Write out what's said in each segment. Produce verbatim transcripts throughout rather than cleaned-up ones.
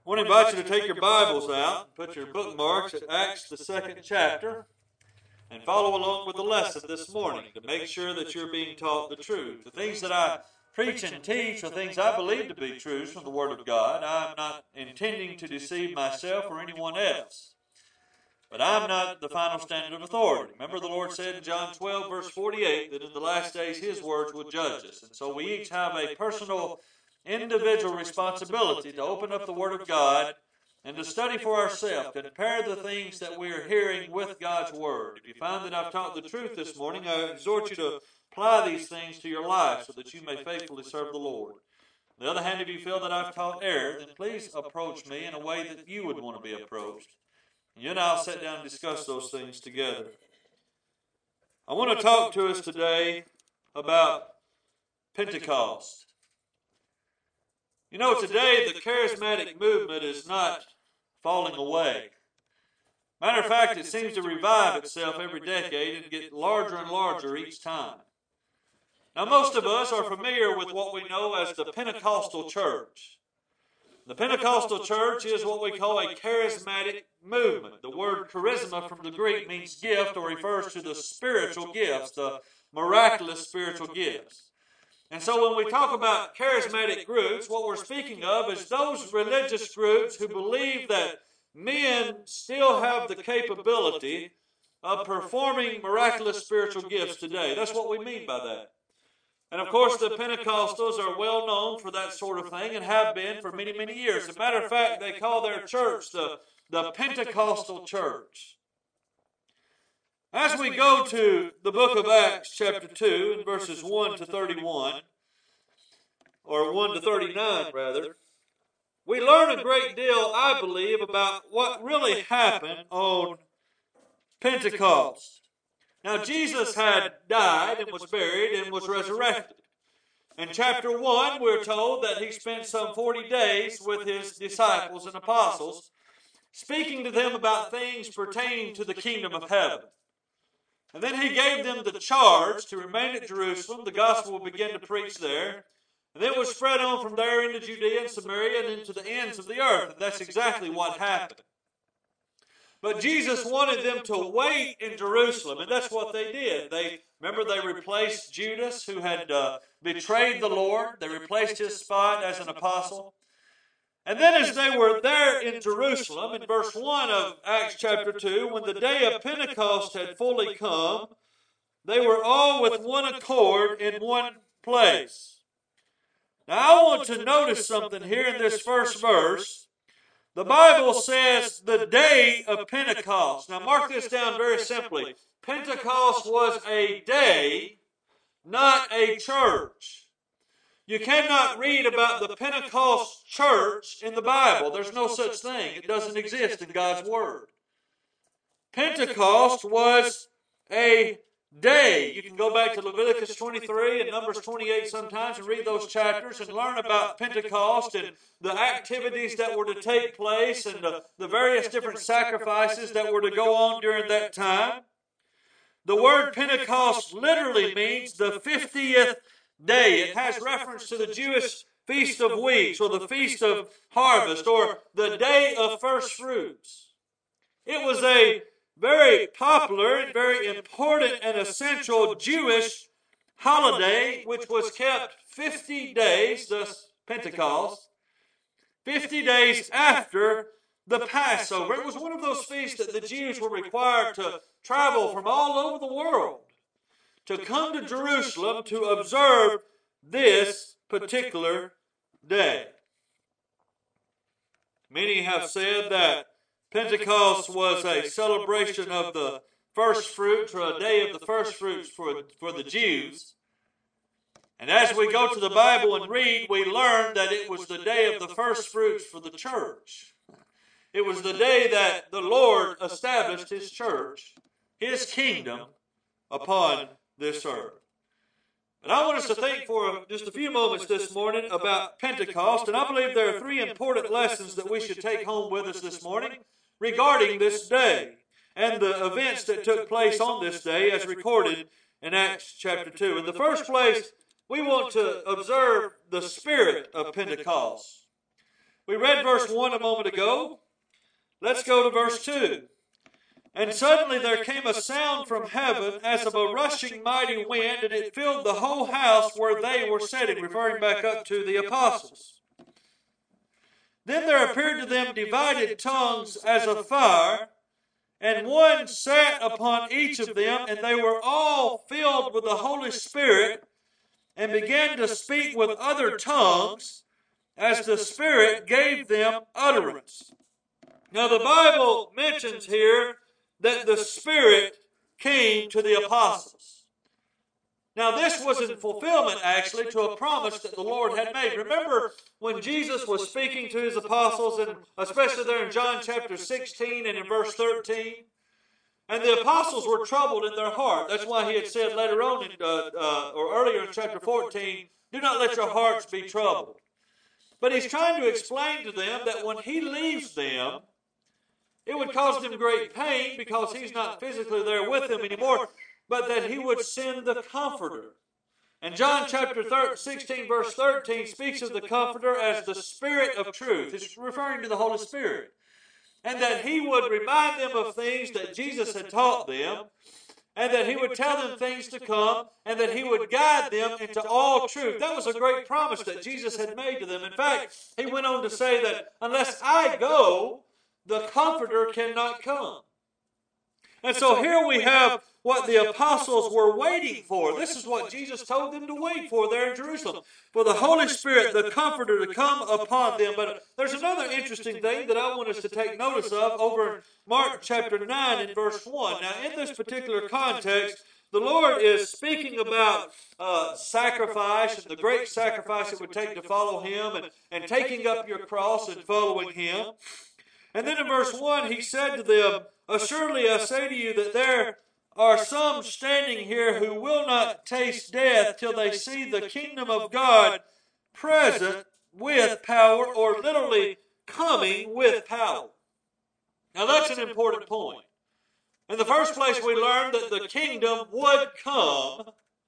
I want to invite you to take your Bibles out and put your bookmarks at Acts, the second chapter, and follow along with the lesson this morning to make sure that you're being taught the truth. The things that I preach and teach are things I believe to be truths from the Word of God. I'm not intending to deceive myself or anyone else. But I'm not the final standard of authority. Remember, the Lord said in John twelve, verse forty-eight, that in the last days His words will judge us. And so we each have a personal, individual responsibility to open up the Word of God and to study for ourselves, to compare the things that we are hearing with God's Word. If you find that I've taught the truth this morning, I exhort you to apply these things to your life so that you may faithfully serve the Lord. On the other hand, if you feel that I've taught error, then please approach me in a way that you would want to be approached. You and I will sit down and discuss those things together. I want to talk to us today about Pentecost. You know, today the charismatic movement is not falling away. Matter of fact, it seems to revive itself every decade and get larger and larger each time. Now, most of us are familiar with what we know as the Pentecostal church. The Pentecostal church is what we call a charismatic movement. The word charisma from the Greek means gift, or refers to the spiritual gifts, the miraculous spiritual gifts. And so when we talk about charismatic groups, what we're speaking of is those religious groups who believe that men still have the capability of performing miraculous spiritual gifts today. That's what we mean by that. And of course, the Pentecostals are well known for that sort of thing and have been for many, many years. As a matter of fact, they call their church the, the Pentecostal church. As we go to the book of Acts, chapter two, and verses one to thirty-one, or one to thirty-nine, rather, we learn a great deal, I believe, about what really happened on Pentecost. Now, Jesus had died and was buried and was resurrected. In chapter one, we're told that He spent some forty days with His disciples and apostles, speaking to them about things pertaining to the kingdom of heaven. And then He gave them the charge to remain at Jerusalem. The gospel would begin to preach there. And then it was spread on from there into Judea and Samaria and into the ends of the earth. And that's exactly what happened. But Jesus wanted them to wait in Jerusalem, and that's what they did. They remember they replaced Judas, who had uh, betrayed the Lord. They replaced his spot as an apostle. And then as they were there in Jerusalem, in verse one of Acts chapter two, when the day of Pentecost had fully come, they were all with one accord in one place. Now I want to notice something here in this first verse. The Bible says the day of Pentecost. Now mark this down very simply. Pentecost was a day, not a church. You cannot read about the Pentecost church in the Bible. There's no such thing. It doesn't exist in God's Word. Pentecost was a day. You can go back to Leviticus twenty-three and Numbers twenty-eight sometimes and read those chapters and learn about Pentecost and the activities that were to take place and the, the various different sacrifices that were to go on during that time. The word Pentecost literally means the fiftieth day. It has reference to the Jewish Feast of Weeks or the Feast of Harvest or the Day of First Fruits. It was a very popular and very important and essential Jewish holiday which was kept fifty days, thus Pentecost, fifty days after the Passover. It was one of those feasts that the Jews were required to travel from all over the world to come to Jerusalem to observe this particular day. Many have said that Pentecost was a celebration of the first fruits, or a day of the first fruits for, for the Jews. And as we go to the Bible and read, we learn that it was the day of the first fruits for the church. It was the day that the Lord established His church, His kingdom, upon this earth. But I want us to think for just a few moments this morning about Pentecost, and I believe there are three important lessons that we should take home with us this morning regarding this day and the events that took place on this day as recorded in Acts chapter two. In the first place, we want to observe the spirit of Pentecost. We read verse one a moment ago. Let's go to verse two. And suddenly there came a sound from heaven as of a rushing mighty wind, and it filled the whole house where they were sitting, referring back up to the apostles. Then there appeared to them divided tongues as of fire, and one sat upon each of them, and they were all filled with the Holy Spirit, and began to speak with other tongues, as the Spirit gave them utterance. Now the Bible mentions here that the Spirit came to the apostles. Now this was in fulfillment, actually, to a promise that the Lord had made. Remember when Jesus was speaking to his apostles, and especially there in John chapter sixteen and in verse thirteen, and the apostles were troubled in their heart. That's why he had said later on, in, uh, uh, or earlier in chapter fourteen, do not let your hearts be troubled. But he's trying to explain to them that when he leaves them, it would cause them great pain because he's not physically there with them anymore, but that he would send the Comforter. And John chapter sixteen verse thirteen speaks of the Comforter as the Spirit of truth. It's referring to the Holy Spirit. And that he would remind them of things that Jesus had taught them, and that he would tell them things to come, and that he would guide them into all truth. That was a great promise that Jesus had made to them. In fact, he went on to say that unless I go, the Comforter cannot come. And so here we have what the apostles were waiting for. This is what Jesus told them to wait for there in Jerusalem. For the Holy Spirit, the Comforter, to come upon them. But there's another interesting thing that I want us to take notice of over in Mark chapter nine and verse one. Now in this particular context, the Lord is speaking about uh, sacrifice and the great sacrifice it would take to follow Him, and, and taking up your cross and following Him. And then in verse one, he said to them, assuredly I say to you that there are some standing here who will not taste death till they see the kingdom of God present with power, or literally coming with power. Now that's an important point. In the first place, we learned that the kingdom would come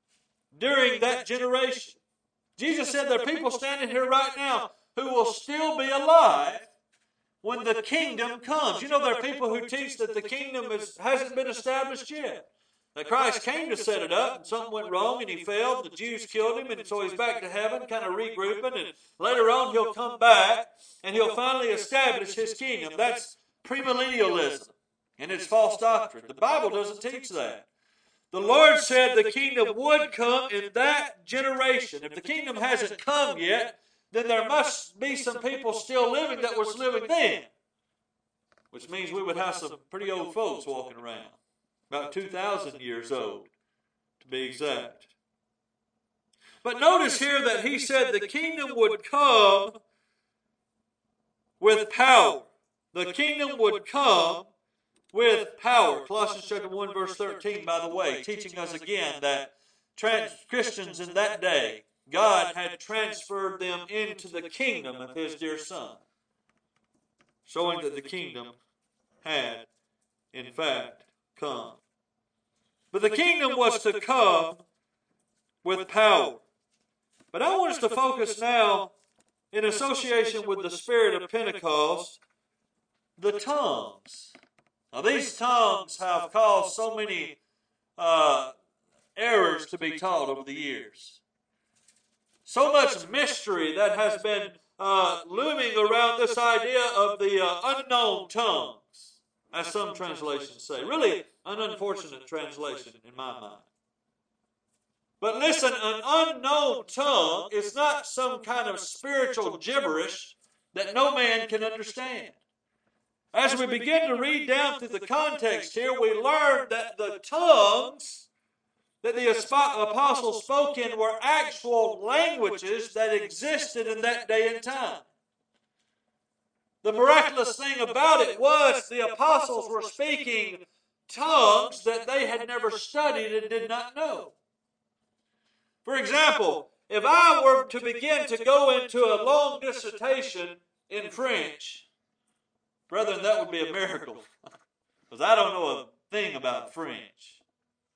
during that generation. Jesus said there are people standing here right now who will still be alive when the kingdom comes. You know, there are people who teach that the kingdom is, hasn't been established yet. That Christ came to set it up, and something went wrong, and he failed. The Jews killed him, and so he's back to heaven, kind of regrouping, and later on he'll come back, and he'll finally establish his kingdom. That's premillennialism, and it's false doctrine. The Bible doesn't teach that. The Lord said the kingdom would come in that generation. If the kingdom hasn't come yet, then there must be some people still living that was living then. Which means we would have some pretty old folks walking around. About two thousand years old, to be exact. But notice here that he said the kingdom would come with power. The kingdom would come with power. Colossians chapter one verse thirteen, by the way, teaching us again that trans- Christians in that day, God had transferred them into the kingdom of His dear Son, showing that the kingdom had, in fact, come. But the kingdom was to come with power. But I want us to focus now, in association with the spirit of Pentecost, the tongues. Now these tongues have caused so many uh, errors to be taught over the years. So much mystery that has been uh, looming around this idea of the uh, unknown tongues, as some translations say. Really, an unfortunate translation in my mind. But listen, an unknown tongue is not some kind of spiritual gibberish that no man can understand. As we begin to read down through the context here, we learn that the tongues that the apostles spoke in were actual languages that existed in that day and time. The miraculous thing about it was the apostles were speaking tongues that they had never studied and did not know. For example, if I were to begin to go into a long dissertation in French, brethren, that would be a miracle, because I don't know a thing about French.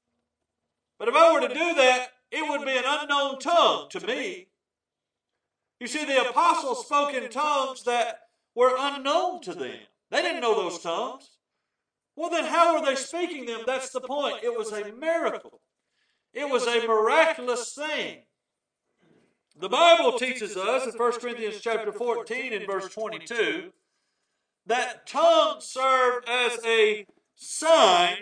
But if I were to do that, it would be an unknown tongue to me. You see, the apostles spoke in tongues that were unknown to them. They didn't know those tongues. Well, then how were they speaking them? That's the point. It was a miracle. It was a miraculous thing. The Bible teaches us in First Corinthians chapter fourteen and verse twenty-two that tongues served as a sign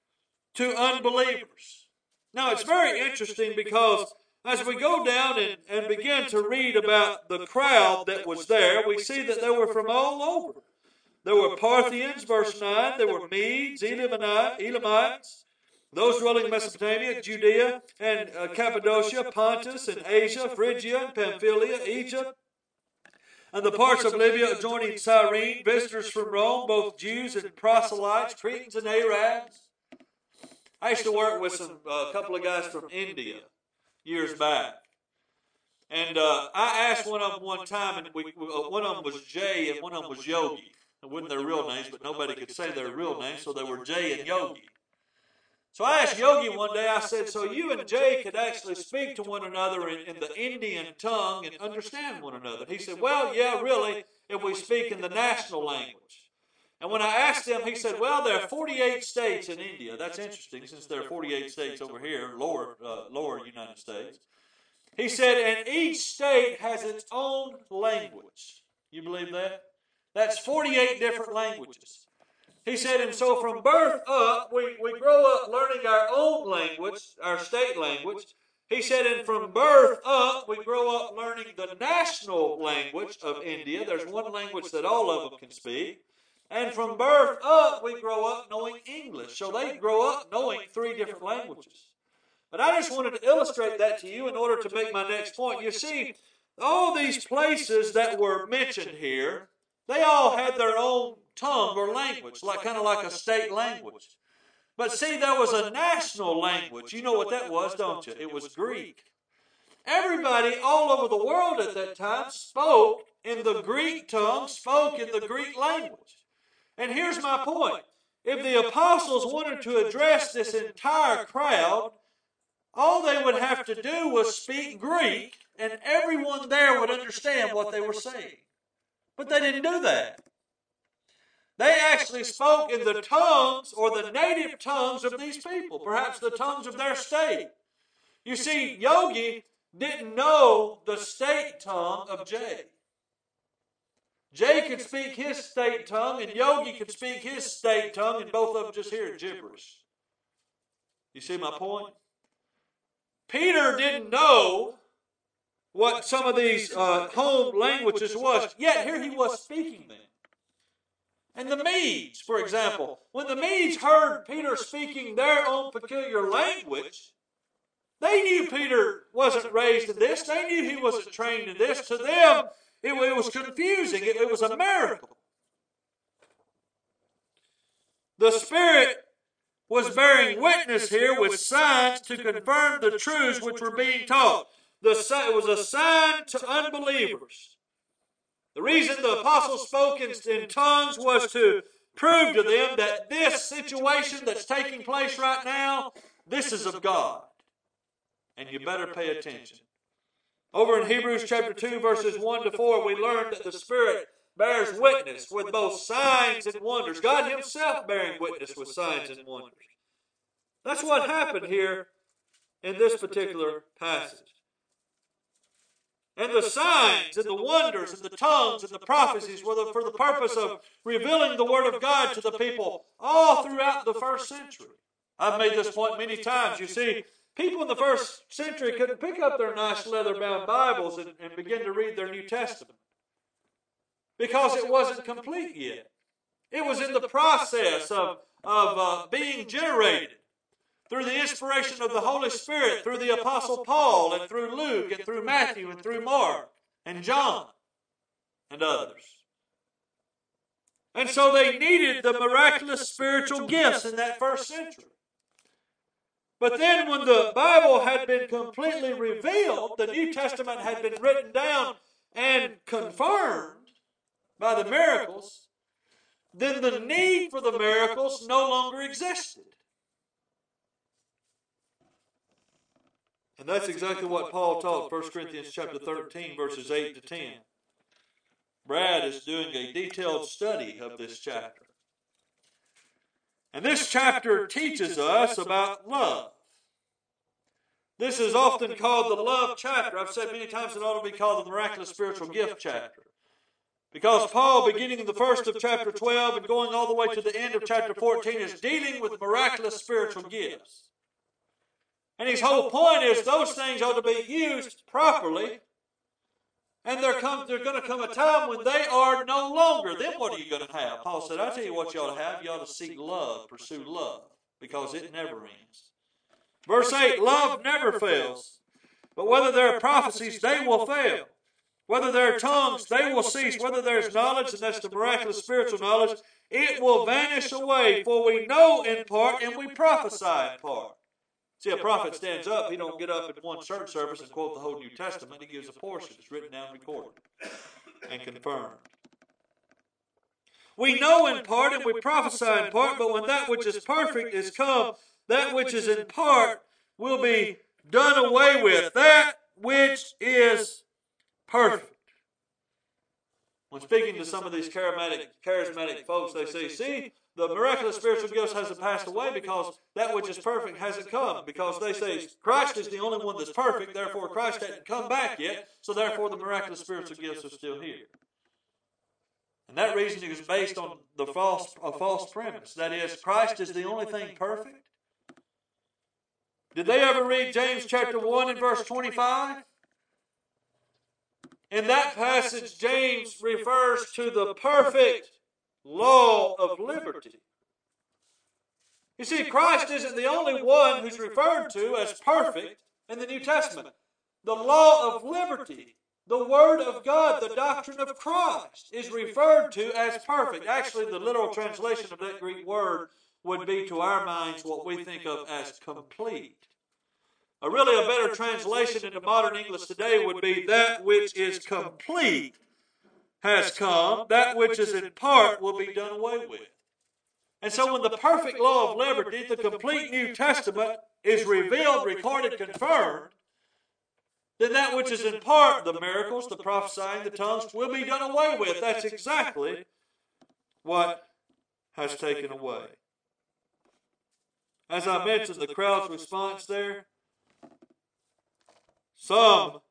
to unbelievers. Now, it's very interesting because as we go down and, and begin to read about the crowd that was there, we see that they were from all over. There were Parthians, verse nine. There were Medes, Elamites, those dwelling in Mesopotamia, Judea, and uh, Cappadocia, Pontus, and Asia, Phrygia, and Pamphylia, Egypt, and the parts of Libya adjoining Cyrene, visitors from Rome, both Jews and proselytes, Cretans and Arabs. I used to work with some a uh, couple of guys from India years back. And uh, I asked one of them one time, and we, uh, one of them was Jay and one of them was Yogi. It wasn't their real names, but nobody could say their real names, so they were Jay and Yogi. So I asked Yogi one day, I said, so you and Jay could actually speak to one another in, in the Indian tongue and understand one another. He said, well, yeah, really, if we speak in the national language. And when I asked him, he said, well, there are forty-eight states in India. That's interesting, since there are forty-eight states over here, lower, uh, lower United States. He said, and each state has its own language. You believe that? That's forty-eight different languages. He said, and so from birth up, we, we grow up learning our own language, our state language. He said, and from birth up, we grow up learning the national language of India. There's one language that all of them can speak. And from birth up, we grow up knowing English. So they grow up knowing three different languages. But I just wanted to illustrate that to you in order to make my next point. You see, all these places that were mentioned here, they all had their own tongue or language, like kind of like a state language. But see, there was a national language. You know what that was, don't you? It was Greek. Everybody all over the world at that time spoke in the Greek tongue, spoke in the Greek language. And here's my point. If the apostles wanted to address this entire crowd, all they would have to do was speak Greek, and everyone there would understand what they were saying. But they didn't do that. They actually spoke in the tongues or the native tongues of these people, perhaps the tongues of their state. You see, Yogi didn't know the state tongue of Jay. Jay could speak his state tongue, and Yogi could speak his state tongue, and both of them just hear gibberish. You see my point? Peter didn't know what some of these uh, home languages was, yet here he was speaking them. And the Medes, for example, when the Medes heard Peter speaking their own peculiar language, they knew Peter wasn't raised in this. They knew he wasn't trained in this. To them, it, it was confusing. It, it was a miracle. The Spirit was bearing witness here with signs to confirm the truths which were being taught. The, it was a sign to unbelievers. The reason the apostles spoke in, in tongues was to prove to them that this situation that's taking place right now, this is of God. And you better pay attention. Over in Hebrews chapter two, verses one to four, we learn that the Spirit bears witness with both signs and wonders. God Himself bearing witness with signs and wonders. That's what happened here in this particular passage. And the signs and the wonders and the tongues and the prophecies were the, for the purpose of revealing the Word of God to the people all throughout the first century. I've made this point many times. You see, people in the first century couldn't pick up their nice leather-bound Bibles and, and begin to read their New Testament because it wasn't complete yet. It was in the process of, of uh, being generated through the inspiration of the Holy Spirit, through the Apostle Paul, and through Luke, and through Matthew, and through Mark, and John, and others. And so they needed the miraculous spiritual gifts in that first century. But then when the Bible had been completely revealed, the New Testament had been written down and confirmed by the miracles, then the need for the miracles no longer existed. And that's exactly what Paul taught, First Corinthians chapter thirteen, verses eight to ten. Brad is doing a detailed study of this chapter. And this chapter teaches us about love. This is often called the love chapter. I've said many times it ought to be called the miraculous spiritual gift chapter. Because Paul, beginning in the first of chapter twelve and going all the way to the end of chapter fourteen, is dealing with miraculous spiritual gifts. And his whole point is those things ought to be used properly. And there come, there's going to come a time when they are no longer. Then what are you going to have? Paul said, I tell you what you ought to have. You ought to seek love, pursue love, because it never ends. Verse eight, love never fails. But whether there are prophecies, they will fail. Whether there are tongues, they will cease. Whether there is knowledge, and that's the miraculous spiritual knowledge, it will vanish away. For we know in part and we prophesy in part. See, a prophet stands up. He don't get up in one church service and quote the whole New Testament. He gives a portion. It's written down, recorded, and confirmed. We know in part and we prophesy in part, but when that which is perfect is come, that which is in part will be done away with. That which is perfect. When speaking to some of these charismatic, charismatic folks, they say, see, the miraculous spiritual gifts hasn't passed away because that which is perfect hasn't come. Because they say Christ is the only one that's perfect, therefore Christ hasn't come back yet, so therefore the miraculous spiritual gifts are still here. And that reasoning is based on the false, a false premise. That is, Christ is the only thing perfect. Did they ever read James chapter one and verse twenty-five? In that passage, James refers to the perfect law of liberty. You see, Christ isn't the only one who's referred to as perfect in the New Testament. The law of liberty, the Word of God, the doctrine of Christ, is referred to as perfect. Actually, the literal translation of that Greek word would be, to our minds, what we think of as complete. A really a better translation into modern English today would be, that which is complete has come, that which is in part will be done away with. And so when the perfect law of liberty, the complete New Testament, is revealed, recorded, confirmed, then that which is in part, the miracles, the prophesying, the tongues, will be done away with. That's exactly what has taken away. As I mentioned, the crowd's response there, some,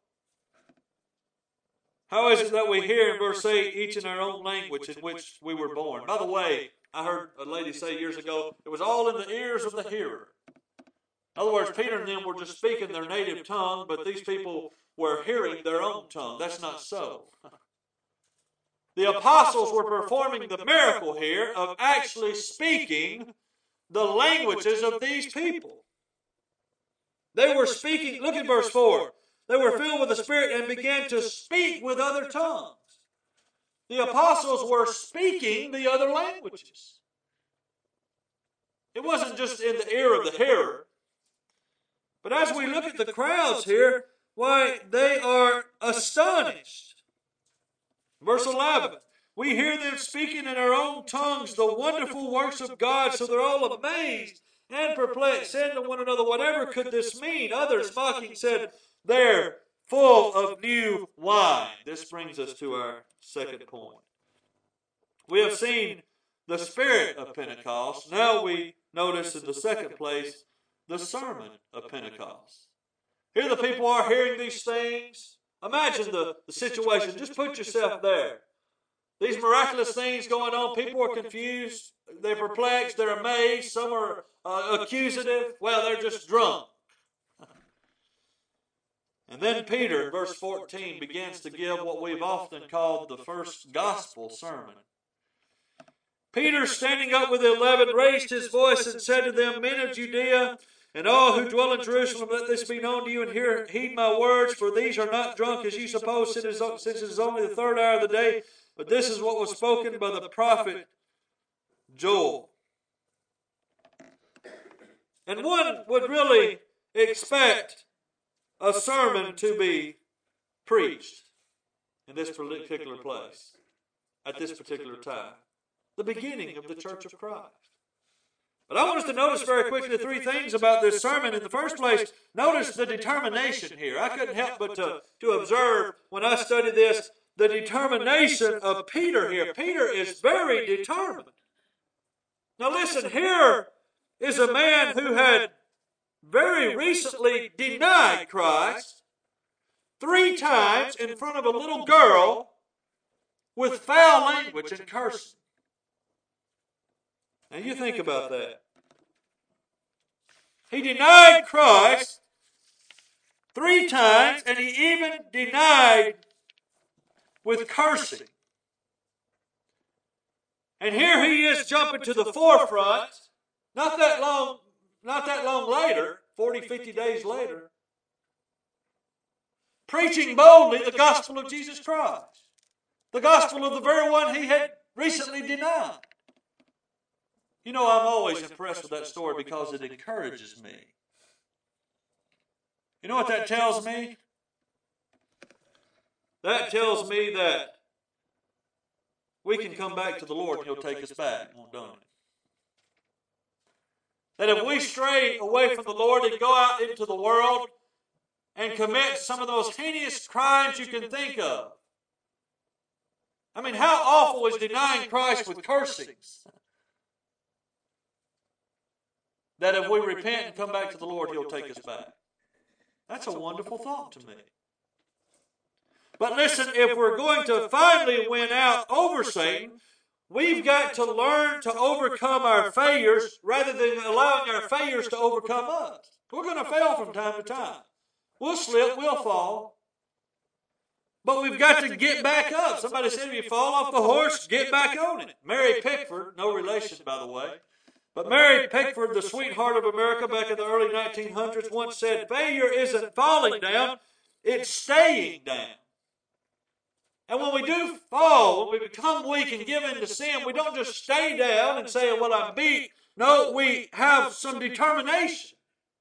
how is it that we hear in verse eight, each in our own language in which we were born? By the way, I heard a lady say years ago, it was all in the ears of the hearer. In other words, Peter and them were just speaking their native tongue, but these people were hearing their own tongue. That's not so. The apostles were performing the miracle here of actually speaking the languages of these people. They were speaking, look at verse four. They were filled with the Spirit and began to speak with other tongues. The apostles were speaking the other languages. It wasn't just in the ear of the hearer. But as we look at the crowds here, why, they are astonished. Verse eleven. We hear them speaking in our own tongues the wonderful works of God, so they're all amazed and perplexed, saying to one another, whatever could this mean? Others mocking said, they're full of new wine. This brings us to our second point. We have seen the spirit of Pentecost. Now we notice in the second place the sermon of Pentecost. Here the people are hearing these things. Imagine the, the situation. Just put yourself there. These miraculous things going on. People are confused. They're perplexed. They're amazed. Some are uh, accusative. Well, they're just drunk. And then Peter, in verse fourteen, begins to give what we've often called the first gospel sermon. Peter, standing up with the eleven, raised his voice and said to them, men of Judea, and all who dwell in Jerusalem, let this be known to you, and hear, heed my words, for these are not drunk, as you suppose, since it is only the third hour of the day, but this is what was spoken by the prophet Joel. And one would really expect a sermon to be preached in this particular place, at this particular time. The beginning of the Church of Christ. But I want us to notice very quickly three things about this sermon. In the first place, notice the determination here. I couldn't help but to, to observe when I studied this, the determination of Peter here. Peter is very determined. Now listen, here is a man who had very recently denied Christ three times in front of a little girl with foul language and cursing. Now you think about that. He denied Christ three times, and he even denied with cursing. And here he is jumping to the forefront, not that long, not that long later, forty, fifty days later, preaching boldly the gospel of Jesus Christ. The gospel of the very one he had recently denied. You know, I'm always impressed with that story because it encourages me. You know what that tells me? That tells me that we can come back to the Lord and He'll take us back, won't it? That if we stray away from the Lord and go out into the world and commit some of those heinous crimes you can think of. I mean, how awful is denying Christ with cursings? That if we repent and come back to the Lord, He'll take us back. That's a wonderful thought to me. But listen, if we're going to finally win out over Satan, we've got to learn to overcome our failures rather than allowing our failures to overcome us. We're going to fail from time to time. We'll slip, we'll fall. But we've got to get back up. Somebody said if you fall off the horse, get back on it. Mary Pickford, no relation by the way, but Mary Pickford, the sweetheart of America back in the early nineteen hundreds, once said, failure isn't falling down, it's staying down. And when we do fall, when we become weak and give in to sin, we don't just stay down and say, well, I'm beat. No, we have some determination.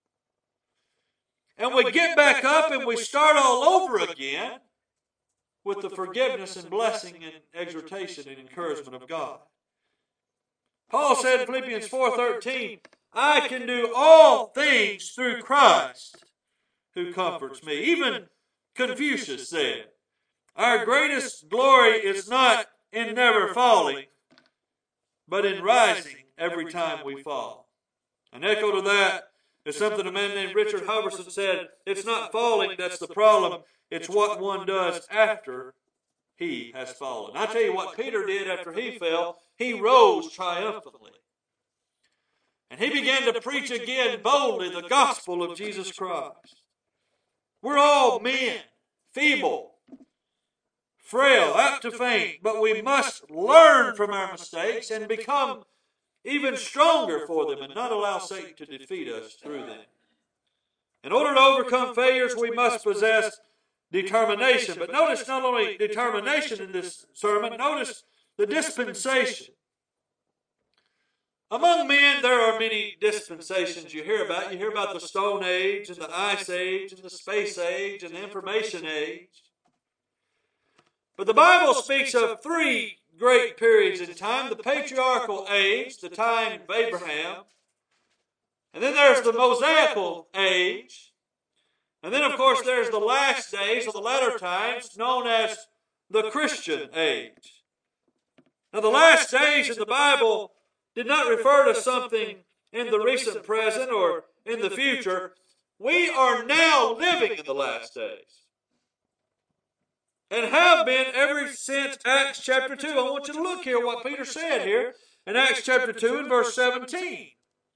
And we get back up and we start all over again with the forgiveness and blessing and exhortation and encouragement of God. Paul said in Philippians four thirteen, I can do all things through Christ who comforts me. Even Confucius said, our greatest glory is not in never falling, but in rising every time we fall. An echo to that is something a man named Richard Huberson said, it's not falling that's the problem, it's what one does after he has fallen. I tell you what Peter did after he fell, he rose triumphantly. And he began to preach again boldly the gospel of Jesus Christ. We're all men, feeble, frail, apt to faint, but we must learn from our mistakes and become even stronger for them and not allow Satan to defeat us through them. In order to overcome failures, we must possess determination. But notice not only determination in this sermon, notice the dispensation. Among men, there are many dispensations you hear about. You hear about the Stone Age and the Ice Age and the Space Age and the Information Age. But the Bible speaks of three great periods in time. The Patriarchal Age, the time of Abraham. And then there's the Mosaical Age. And then, of course, there's the last days, or the latter times, known as the Christian Age. Now, the last days in the Bible did not refer to something in the recent present or in the future. We are now living in the last days. And have been ever since Acts chapter two. I want you to look here what Peter said here in Acts chapter two and verse seventeen.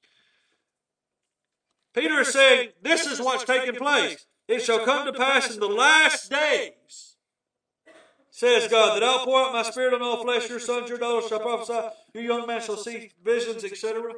Peter is saying, this is what's taking place. It shall come to pass in the last days, says God, that I'll pour out my spirit on all flesh. Your sons, your daughters shall prophesy. Your young men shall see visions, et cetera.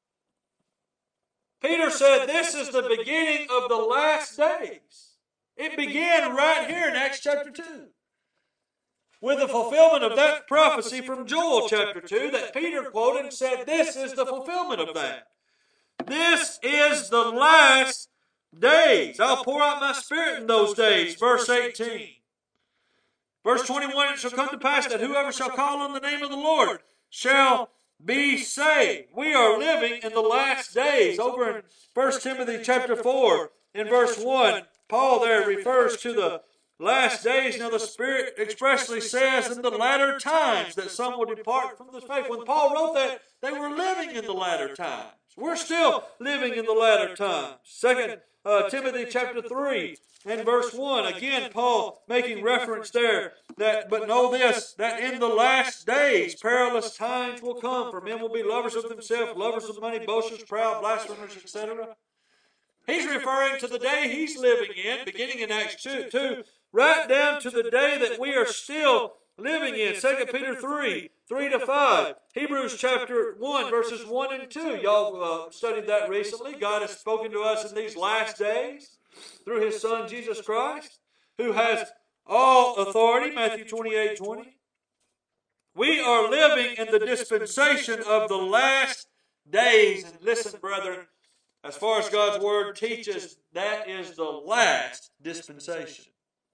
Peter said this is the beginning of the last days. It began right here in Acts chapter two. With the fulfillment of that prophecy from Joel chapter two that Peter quoted and said this is the fulfillment of that. This is the last days. I'll pour out my spirit in those days. Verse eighteen. Verse twenty-one, it shall come to pass that whoever shall call on the name of the Lord shall be saved. We are living in the last days. Over in First Timothy chapter four, in verse one, Paul there refers to the last days. Now the Spirit expressly says in the latter times that some will depart from the faith. When Paul wrote that, they were living in the latter times. We're still living in the latter times. Second uh, Timothy chapter three and verse one. Again, Paul making reference there that, but know this, that in the last days perilous times will come, for men will be lovers of themselves, lovers of money, boasters, proud, blasphemers, et cetera. He's referring to the day he's living in, beginning in Acts two, two, right down to the day that we are still living in. Second Peter three, three to five. Hebrews chapter one, verses one and two. Y'all uh, studied that recently. God has spoken to us in these last days through His Son, Jesus Christ, who has all authority, Matthew twenty-eight, twenty. We are living in the dispensation of the last days. And listen, brethren, as far as God's Word teaches, that is the last dispensation.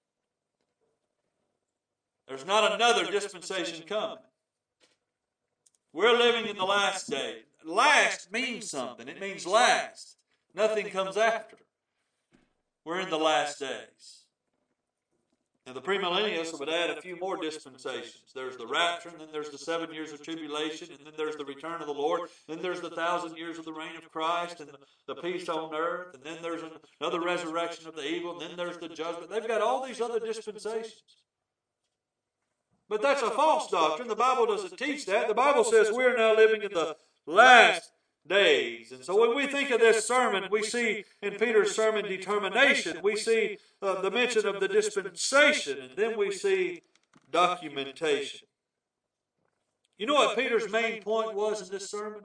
There's not another dispensation coming. We're living in the last day. Last means something. It means last. Nothing comes after. We're in the last days. Now the premillennialists would add a few more dispensations. There's the rapture, and then there's the seven years of tribulation, and then there's the return of the Lord, then there's the thousand years of the reign of Christ, and the, the peace on earth, and then there's another resurrection of the evil, and then there's the judgment. They've got all these other dispensations. But that's a false doctrine. The Bible doesn't teach that. The Bible says we're now living in the last days. And so when we think of this sermon, we see in Peter's sermon determination. We see uh, the mention of the dispensation. And then we see documentation. You know what Peter's main point was in this sermon?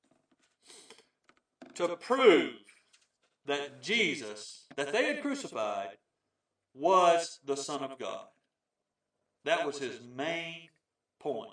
To prove that Jesus, that they had crucified, was the Son of God. That was his main point.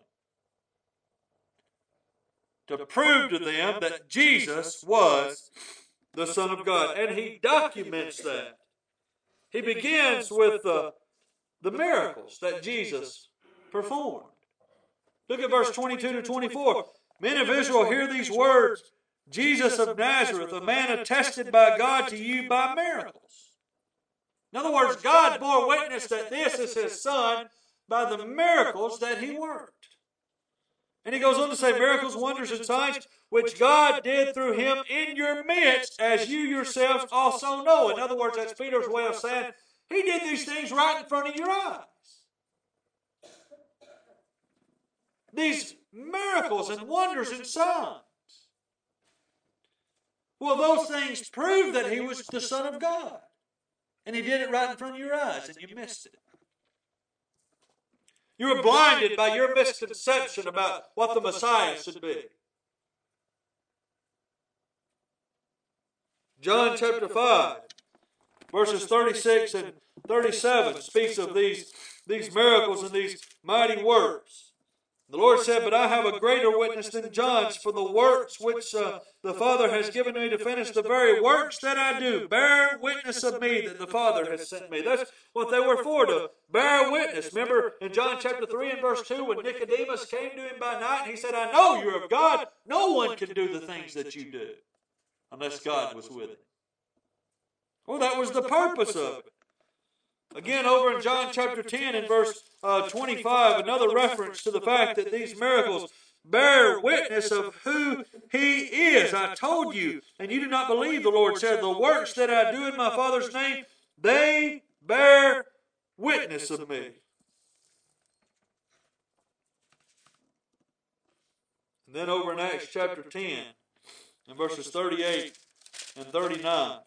To prove to them that Jesus was the Son of God. And he documents that. He begins with the, the miracles that Jesus performed. Look at verse twenty-two to twenty-four. Men of Israel, hear these words. Jesus of Nazareth, a man attested by God to you by miracles. In other words, God bore witness that this is his Son by the miracles that he worked. And he goes on to say, miracles, wonders, and signs, which God did through him in your midst, as you yourselves also know. In other words, that's Peter's way of saying, he did these things right in front of your eyes. These miracles and wonders and signs. Well, those things prove that he was the Son of God. And he did it right in front of your eyes, and you missed it. You were blinded by your misconception about what the Messiah should be. John chapter five, verses thirty-six and thirty-seven speaks of these, these miracles and these mighty works. The Lord said, but I have a greater witness than John's, for the works which uh, the Father has given me to finish, the very works that I do, bear witness of me that the Father has sent me. That's what they were for, to bear witness. Remember in John chapter three and verse two, when Nicodemus came to him by night, and he said, I know you're of God. No one can do the things that you do unless God was with him. Well, that was the purpose of it. Again, over in John chapter ten and verse uh, twenty-five, another reference to the fact that these miracles bear witness of who he is. I told you, and you do not believe, the Lord said, the works that I do in my Father's name, they bear witness of me. And then over in Acts chapter ten, in verses thirty-eight and thirty-nine,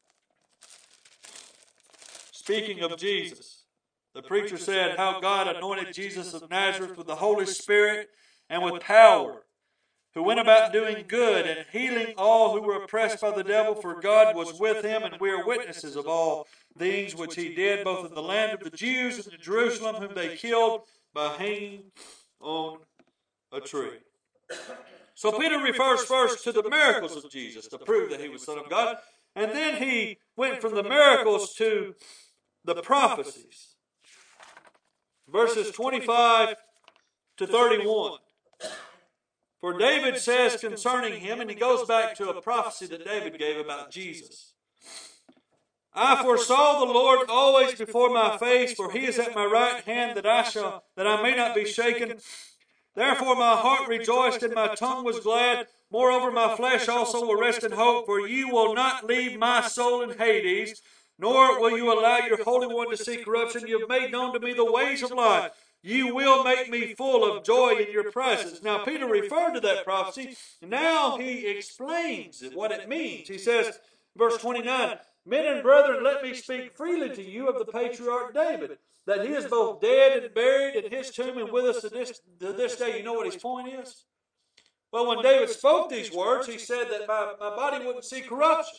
speaking of Jesus, the preacher said how God anointed Jesus of Nazareth with the Holy Spirit and with power, who went about doing good and healing all who were oppressed by the devil, for God was with him, and we are witnesses of all things which he did, both in the land of the Jews and in Jerusalem, whom they killed by hanging on a tree. So Peter refers first to the miracles of Jesus to prove that he was Son of God, and then he went from the miracles to the prophecies. Verses twenty-five to thirty-one. For David says concerning him, and he goes back to a prophecy that David gave about Jesus. I foresaw the Lord always before my face, for he is at my right hand, that I shall, that I may not be shaken. Therefore my heart rejoiced, and my tongue was glad. Moreover, my flesh also will rest in hope, for you will not leave my soul in Hades, nor will you allow your Holy One to see corruption. You have made known to me the ways of life. You will make me full of joy in your presence. Now, Peter referred to that prophecy, and now he explains what it means. He says, verse twenty-nine, Men and brethren, let me speak freely to you of the patriarch David, that he is both dead and buried, in his tomb and with us to this, to this day. You know what his point is? Well, when David spoke these words, he said that my, my body wouldn't see corruption.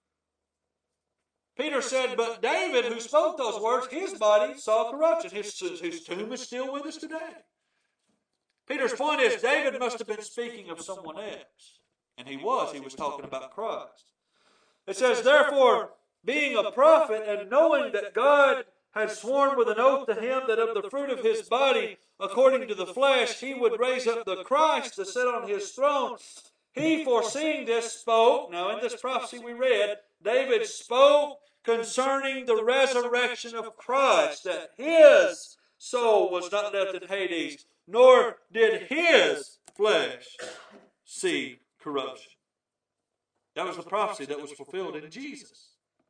Peter said, but David, who spoke those words, his body saw corruption. His, his tomb is still with us today. Peter's point is, David must have been speaking of someone else. And he was. He was talking about Christ. It says, therefore, being a prophet and knowing that God had sworn with an oath to him that of the fruit of his body, according to the flesh, he would raise up the Christ to sit on his throne, he, foreseeing this, spoke. Now, in this prophecy we read, David spoke concerning the resurrection of Christ, that his soul was not left in Hades, nor did his flesh see corruption. That was the prophecy that was fulfilled in Jesus.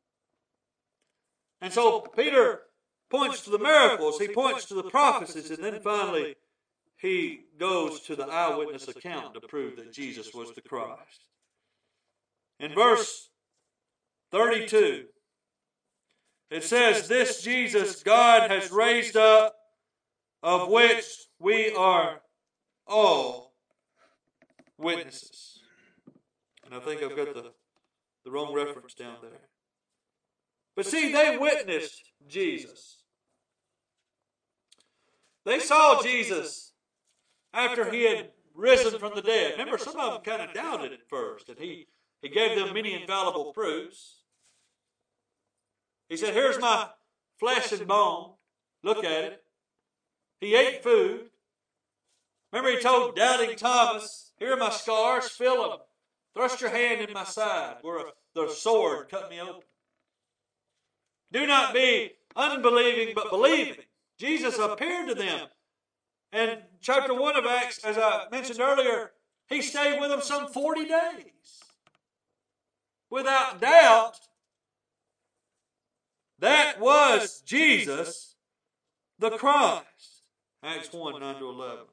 And so Peter points to the miracles, he points to the prophecies, and then finally he goes to the eyewitness account to prove that Jesus was the Christ. In verse thirty-two, it says, this Jesus God has raised up, of which we are all witnesses. And I think I've got the, the wrong reference down there. But see, they witnessed Jesus. They saw Jesus after he had risen from the dead. Remember, some of them kind of doubted at first, and he, he gave them many infallible proofs. He said, here's my flesh and bone. Look at it. He ate food. Remember, he told doubting Thomas, here are my scars, feel them. Thrust your hand in my side where a, the sword cut me open. Do not be unbelieving, but believing. Jesus appeared to them. And chapter one of Acts, as I mentioned earlier, he stayed with them some forty days. Without doubt, that was Jesus, the Christ. Acts one, nine to eleven.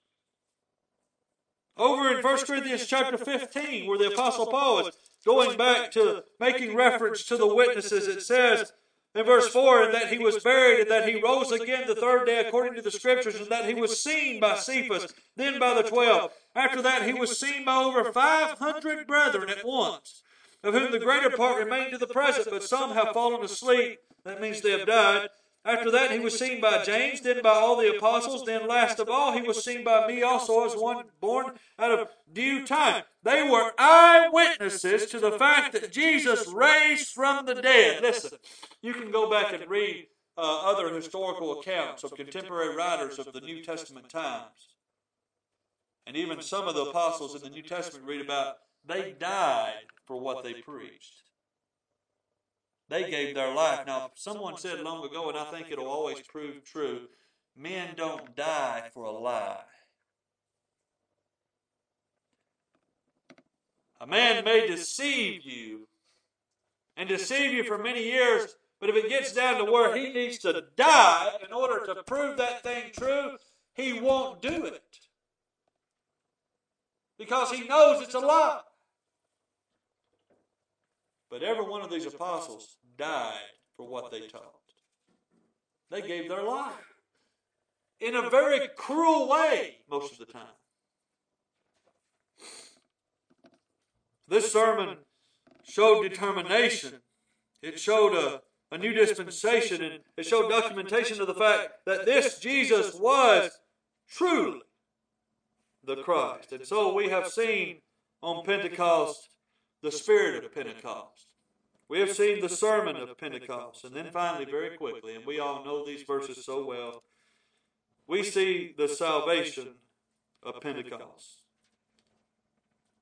Over in First Corinthians chapter fifteen, where the Apostle Paul is going back to making reference to the witnesses, it says in verse four, and that he was buried, and that he rose again the third day according to the Scriptures, and that he was seen by Cephas, then by the twelve. After that he was seen by over five hundred brethren at once, of whom the greater part remain to the present, but some have fallen asleep. That means they have died. After that he was seen by James, then by all the apostles, then last of all he was seen by me also as one born out of due time. They were eyewitnesses to the fact that Jesus raised from the dead. Listen, you can go back and read uh, other historical accounts of contemporary writers of the New Testament times. And even some of the apostles in the New Testament read about, they died for what they preached. They gave their life. Now, someone said long ago, and I think it'll always prove true, men don't die for a lie. A man may deceive you and deceive you for many years, but if it gets down to where he needs to die in order to prove that thing true, he won't do it. Because he knows it's a lie. But every one of these apostles died for what they taught. They gave their life in a very cruel way most of the time. This sermon showed determination. It showed a, a new dispensation, and it showed documentation of the fact that this Jesus was truly the Christ. And so we have seen on Pentecost the spirit of Pentecost. We have seen the sermon of Pentecost. And then finally, very quickly, and we all know these verses so well, we see the salvation of Pentecost.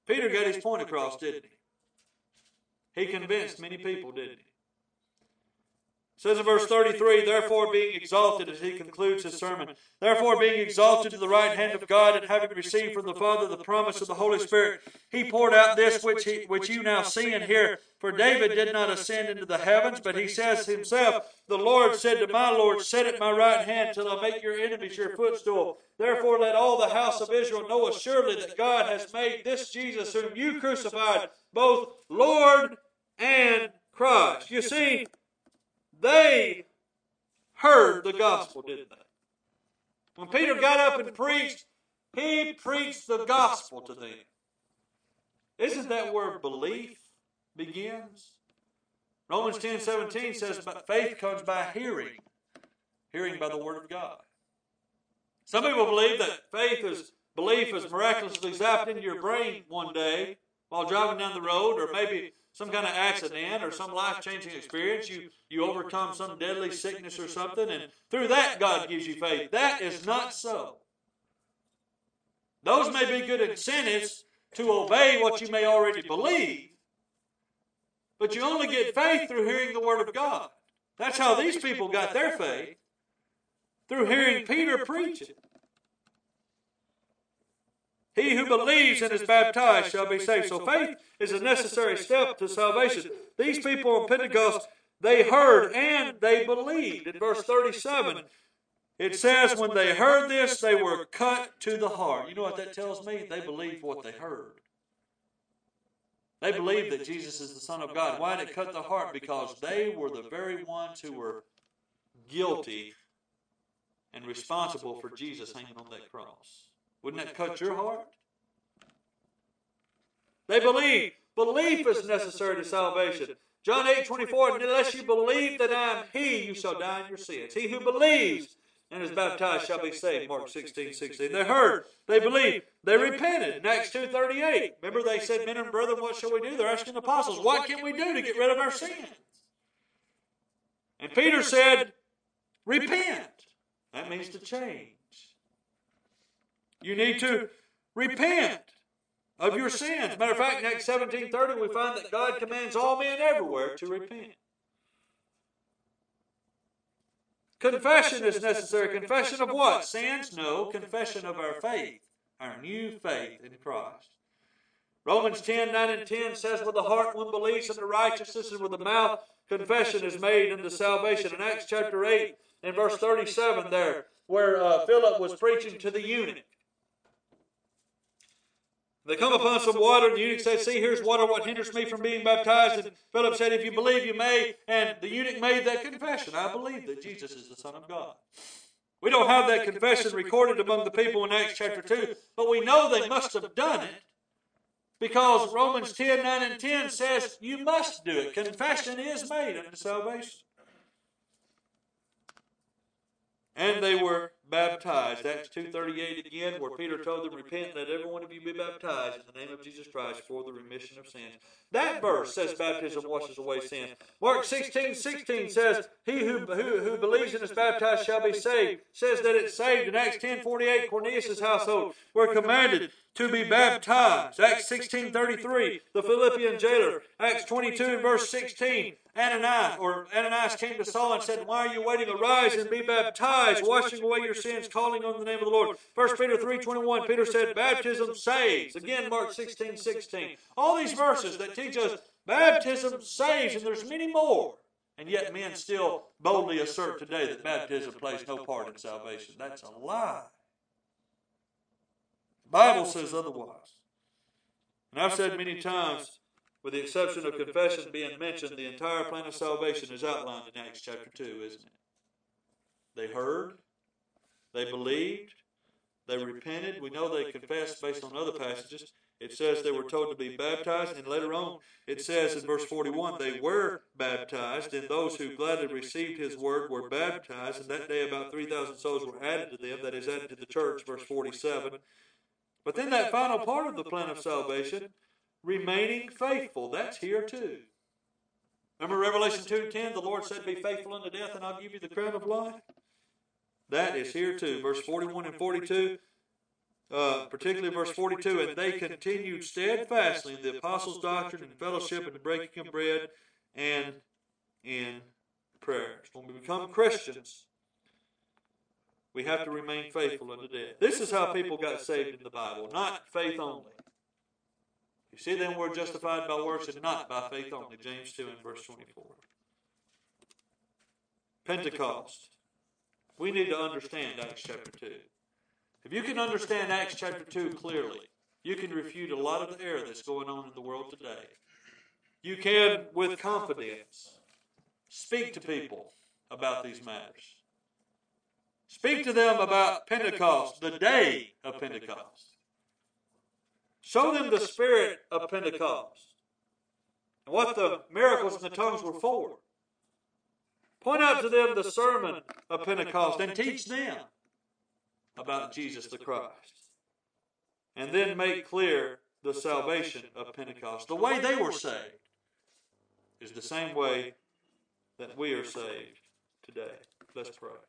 Peter got his point across, didn't he? He convinced many people, didn't he? It says in verse thirty-three, therefore being exalted, as he concludes his sermon, therefore being exalted to the right hand of God, and having received from the Father the promise of the Holy Spirit, he poured out this which he, which you now see and hear. For David did not ascend into the heavens, but he says himself, the Lord said to my Lord, sit at my right hand till I make your enemies your footstool. Therefore let all the house of Israel know assuredly that God has made this Jesus, whom you crucified, both Lord and Christ. You see, they heard the gospel, didn't they? When Peter got up and preached, he preached the gospel to them. Isn't that where belief begins? Romans ten seventeen says, but faith comes by hearing, hearing by the word of God. Some people believe that faith is, belief is miraculously zapped into your brain one day while driving down the road, or maybe some kind of accident or some life-changing experience. You, you overcome some deadly sickness or something, and through that God gives you faith. That is not so. Those may be good incentives to obey what you may already believe, but you only get faith through hearing the Word of God. That's how these people got their faith, through hearing Peter preach it. He who believes and is baptized shall be saved. So faith is a necessary step to salvation. These people on Pentecost, they heard and they believed. In verse thirty-seven, it says, when they heard this, they were cut to the heart. You know what that tells me? They believed what they heard. They believed that Jesus is the Son of God. Why did it cut the heart? Because they were the very ones who were guilty and responsible for Jesus hanging on that cross. Wouldn't that cut your heart? They believe. Belief is necessary to salvation. John eight twenty-four, unless you believe that I am He, you shall die in your sins. He who believes and is baptized shall be saved. Mark sixteen sixteen. They heard. They believed. They repented. In Acts two thirty-eight. Remember they said, men and brethren, what shall we do? They're asking the apostles, what can we do to get rid of our sins? And Peter said, repent. That means to change. You need to repent of your sins. Matter of fact, in Acts seventeen thirty, we find that God commands all men everywhere to repent. Confession is necessary. Confession of what? Sins? No. Confession of our faith. Our new faith in Christ. Romans ten, nine and ten says, with the heart one believes unto righteousness, and with the mouth confession is made unto salvation. In Acts chapter eight, in verse thirty-seven there, where uh, Philip was preaching to the eunuch. They come upon some water, and the eunuch said, see, here's water, what hinders me from being baptized? And Philip said, if you believe, you may. And the eunuch made that confession. I believe that Jesus is the Son of God. We don't have that confession recorded among the people in Acts chapter two, but we know they must have done it, because Romans ten, nine and ten says you must do it. Confession is made unto salvation. And they were baptized. Acts two thirty-eight again, where Peter told them, repent, let every one of you be baptized in the name of Jesus Christ for the remission of sins. That verse says baptism washes away sin. Mark sixteen sixteen says, he who, who, who believes and is baptized shall be saved. Says that it's saved. In Acts ten forty-eight, Cornelius' household were commanded to be baptized. Acts sixteen thirty-three, the Philippian jailer. Acts twenty-two and verse sixteen, Ananias, or Ananias came to Saul and said, why are you waiting? Arise and be baptized, washing away your sins, calling on the name of the Lord. First Peter three twenty-one, Peter said, baptism saves. Again, Mark sixteen sixteen. All these verses that teach us baptism saves, and there's many more. And yet men still boldly assert today that baptism plays no part in salvation. That's a lie. The Bible says otherwise. And I've said many times, with the exception of confession being mentioned, the entire plan of salvation is outlined in Acts chapter two, isn't it? They heard, they believed, they repented. We know they confessed based on other passages. It says they were told to be baptized, and later on it says in verse forty-one, they were baptized, and those who gladly received his word were baptized, and that day about three thousand souls were added to them, that is, added to the church, verse forty-seven. But then that final part of the plan of salvation, remaining faithful, that's here too. Remember Revelation two ten, the Lord said, be faithful unto death, and I'll give you the crown of life? That is here too. Verse forty-one and forty-two uh, particularly verse forty-two, and they continued steadfastly in the apostles' doctrine and fellowship and the breaking of bread and in prayers. When we become Christians, we have to remain faithful unto death. This is how people got saved in the Bible, not faith only. You see, then we're justified by works and not by faith only. James two and verse twenty-four. Pentecost. We need to understand Acts chapter two. If you can understand Acts chapter two clearly, you can refute a lot of the error that's going on in the world today. You can, with confidence, speak to people about these matters. Speak to them about Pentecost, the day of Pentecost. Show them the spirit of Pentecost and what the miracles and the tongues were for. Point out to them the sermon of Pentecost and teach them about Jesus the Christ. And then make clear the salvation of Pentecost. The way they were saved is the same way that we are saved today. Let's pray.